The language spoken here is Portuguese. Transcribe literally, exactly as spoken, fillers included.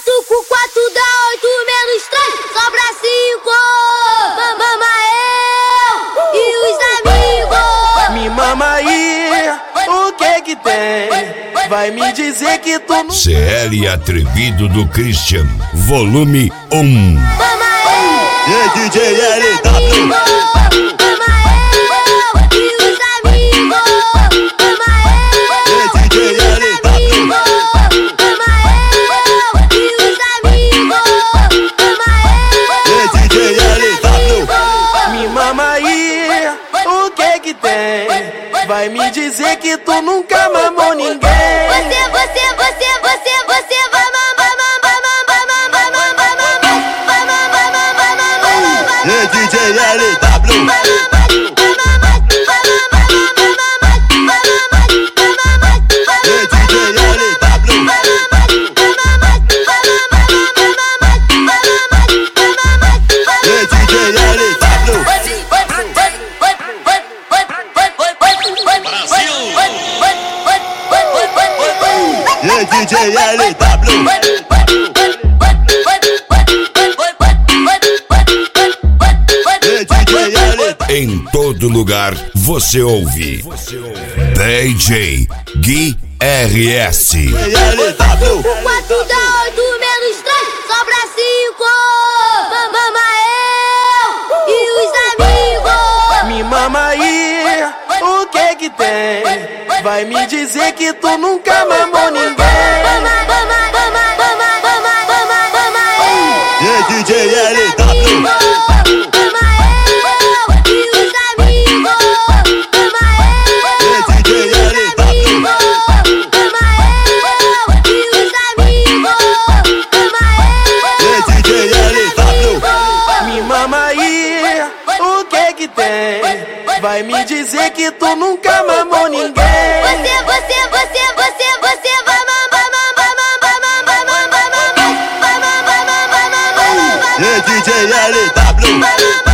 quatro com quatro dá oito menos três, sobra cinco. Mama eu e os amigos. Me mama aí, o que que tem? Vai me dizer que tu não... C L Atrevido do Christian, volume um. Mama eu e aí, D J L e W. Mama eu e os amigos. Mama eu E aí, D J L W. Mama eu e os amigos. Mama E aí, eu D J L W. Me mama aí, o que que tem? Vai me dizer que tu nunca mamou ninguém. Você, você, você, você, você vai mamar, mamar, mamar, mamar, mamar, mamar, mamar, mamar, mamar. E aí, D J L W. E aí, D J L W. E aí, D J L W. E aí, D J L W. E aí, D J L W. Em todo lugar você ouve D J Gui R S. E aí, L W. quatro dá oito menos três, sobra cinco. Mama eu e os amigos. Me mama aí, o que que tem? Vai me dizer que tu nunca mamou ninguém. Mama, mama, mama, mama, mama, mama, mama eu. E aí, D J L W. Mama eu e os amigos. Mama E aí, eu D J L W. Mama eu e os amigos. Mama E aí, D J L W. Me mama aí, o que que tem? Vai me dizer que tu nunca mamou ninguém. Você, você, você, você, você vai mamar, mamar, mamar, mamar, mamar, mamar, mamar, mamar, mamar, mamar, E aí, D J L W. mamar, mamar.